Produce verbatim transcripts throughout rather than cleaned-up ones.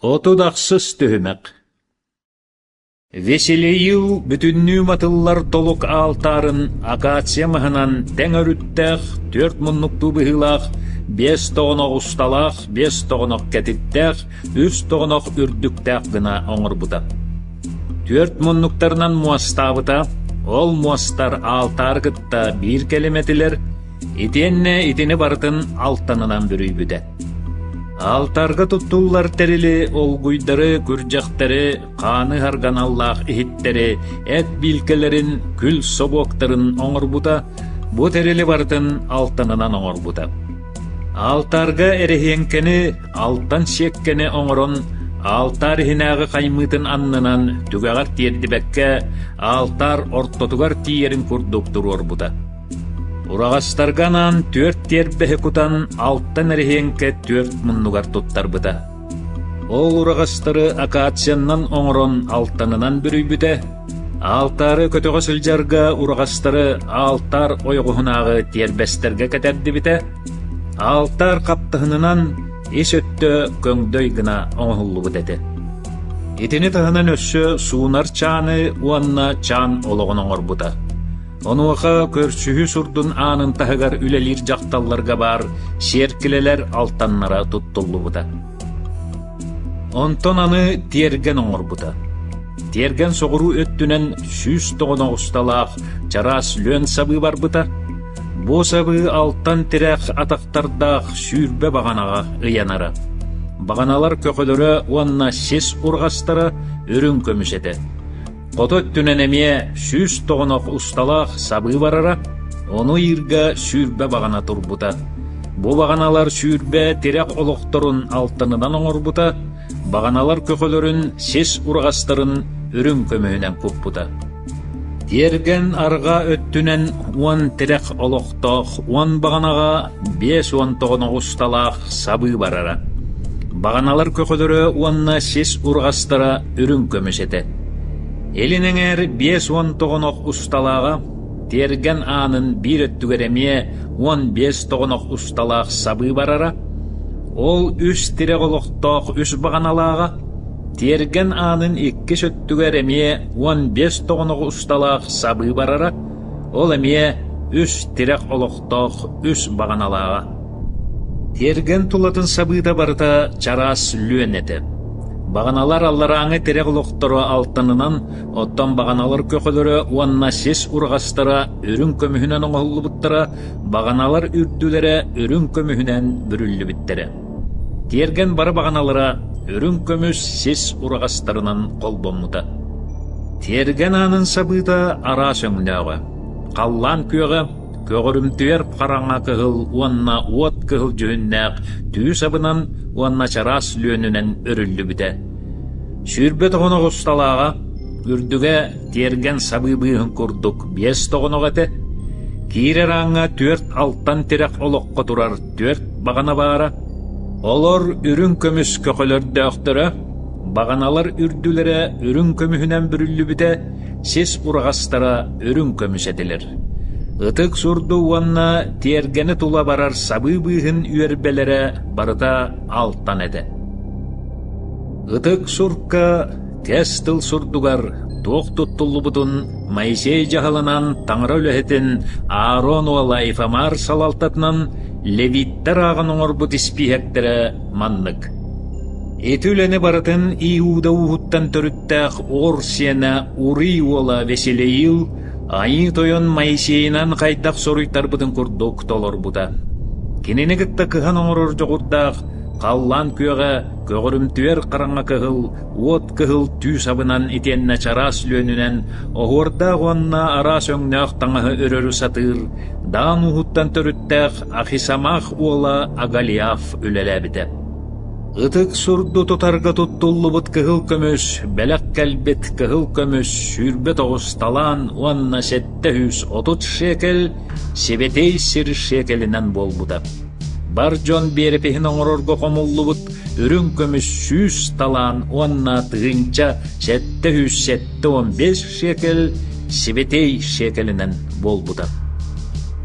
Отудақсыз түхімәк. Веселейіл бүтіннүү матыллар толук алтарын акация махынан тәң өрүттәқ, төрт мұннукту бұхылақ, бес тоғынок усталақ, бес тоғынок кәтіттәқ, үс тоғынок үрдіктәқ гына оңыр бұта. Төрт мұннуктарынан муастабыта, ол муастар алтар кытта бір келеметілер, итенне итini бартын алтанынан бүрүй бүді. Алтарға туттулар тәрілі олгуйдары, күржақтары, қаны харган Аллах ихиттері, әт билкелерін, күл собоқтарын оңыр бұта, бұ тәрілі бартын алтанынан оңыр бұта. Алтарға әрехенкені, алтан шеккені оңырын, алтар хинағы қаймытын аннынан түгағар тиерді бәкке, алтар ортотугар тиерін күрдіктір ор бұта. Урағастарганан төрт тербәхі кутан алттан әрхенке төрт мұннугар туттар бұта. Ол урағастары акацияннан оңырын алттанынан бүрүй бүті. Алтары көтіғі сылжарға урағастары алтар ойғығынағы тербәстерге кәтәрді біті. Алтар қаптығынынан ес өтті көңдөй гына оңғылы бұдеті. Етіні тағынан өссі суынар чаны уанна чан олығын оңыр бұта. Онуаға көрсүхі сурдун анын тағығар үлелер жақталларға бар, серкілелер алтаннара туттулу бұта. Онтон аны терген оңыр бұта. Терген соғыру өттінен сүз тоғына ұсталақ, жарас лөн сабы бар бұта. Бо сабы алтан тірәқ атақтардақ сүрбе бағанаға ұянара. Бағаналар көкөлері уанна сес ұрғастары өрін көмішеді. Қото өттінен әме сүз тоғынақ ұсталақ сабы барара, оны ирға сүрбе бағана тұрбыта. Бұ бағаналар сүрбе терек олықтырын алтынынан оңыр бұта, бағаналар көкөлерін сес ұрғастырын үрін көмейінен көп бұта. Терген арға өттінен он терек олықтақ, он бағанаға бес он тоғынақ ұсталақ сабы барара. Бағаналар көкөлері онна сес ұрғастыра үрін көмешеті. Елініңер бес он тоғынық ұсталаға, терген анын бір өттігереме он бес тоғынық ұсталақ сабы барара, ол үш тірек олықтақ үш бағаналаға, терген анын еккеш өттігереме он бес тоғынық ұсталақ сабы барара, ол әме үш тірек олықтақ үш бағаналаға. Терген тұлатын сабыда барыта жарас лөн еті. Бағаналар аллараңы терек олықтыры алтынынан, оттан бағаналар көкөлері уанна сес ұрғастыра өрін көміхінен оңғылы бұттыра, бағаналар үрділері өрін көміхінен бүрілі біттері. Терген бары бағаналара өрін көміс сес ұрғастырынан қол боммыда. Терген анын сабыда ара сөңнәуі. Қаллан көгі, көгірімтуер қараңа кығыл, уанна уот кығыл жүйіннәқ, түйі сабынан уанна чарас лөнінен өрілі біті. Сүрбе тоғынық ұсталаға, үрдіге терген сабы бұйын күрдік бес тоғынық әті, кейрер аңа төрт алттан терек олыққа тұрар төрт бағана бара, олар үрін көміс көкілерді өқтірі, бағаналар үрділері үрін көміхінен бүрілі біті, сес ұрғастара үрін көміс әтілер. Ытык сурду уанна тергені тула барар сабы бұйын үйербелері барыта алттан әді. Ытык сурка тестіл сурдугар тоқ туттулы бұтын Майсей жағалынан таңыра өліхетін Аарон уала Ифамар салалтатынан левиттер ағын оңыр бұт іспихектері маннық. Етілені барытын Иуда уғыттан төріттәқ ор сена Ури уала Веселейіл айы тойон Майсейнан қайдақ соруйтар бұдың күрдік толыр бұда. Кенені күтті кыған оңырыр жоғырдақ, қаллан көға, көгірімтуер қараңа кығыл, от кығыл түй сабынан итенне чарас лөнінен, оғырда ғонна арас өңнәқ таңағы өрөрі сатыр, даан ұғыттан төріттәқ Ахисамах ола Агалиаф үлелі біді. Ытык сурду тутарға туттуллы бұт кығыл көміш, бәләк кәлбет кығыл көміш, сүрбет оғыз талан, уанна сәтті хүс отут шекел, себетей сір шекелінен бол бұда. Бар жон берепехін оңырорғы қомуллы бұт, үрін көміш сүз талан, уанна тығынча сәтті хүс сәтті он бес шекел, себетей шекелінен бол бұда.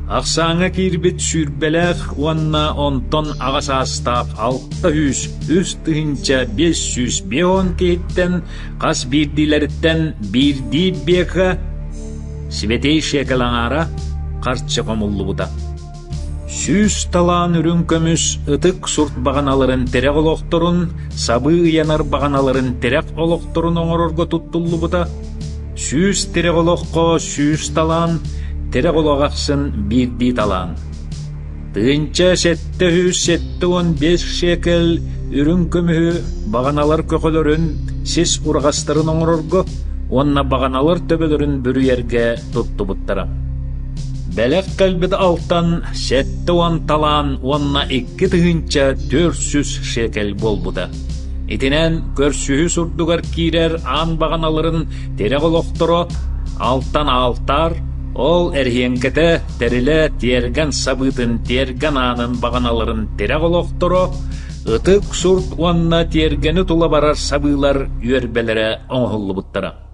Ақсаңа кирбит сүрбелек уанна онтон ағасастақ алта үс үс тыгынча бес жүз беон кейттен қас бирдилеріттен бирди беха светей шекалаңара қарчы қомуллу бұта. Сүз талаан үрін көміс ытык сурт бағаналарын терек олоқторын, сабы ұянар бағаналарын терек олоқторын оңорорго туттуллу бұта. Сүз терек олоққа сүз талаан, терек олоғақсын бирди талаан. Тыынча сетте үс сетте он бес шекел үрін көмі бағаналар көкөлөрін сес урғастырын оңорорго, онна бағаналар төбөлөрін бүрүерге тутту бұттара. Бәлек кәлбіді алтан сәтті он талан онна икки тыгынча төрт-сүз шекел бол бұда. Итінен көрсүхі сурдугар кирер ан бағаналарын терек олоқторо алтан алтар, ол әрхенкеті тәрілі терген сабытын терген анын бағаналарын терек олоқторо, ытык сурт онна тергені тула барар сабылар үйербелері оңғылы бұттара.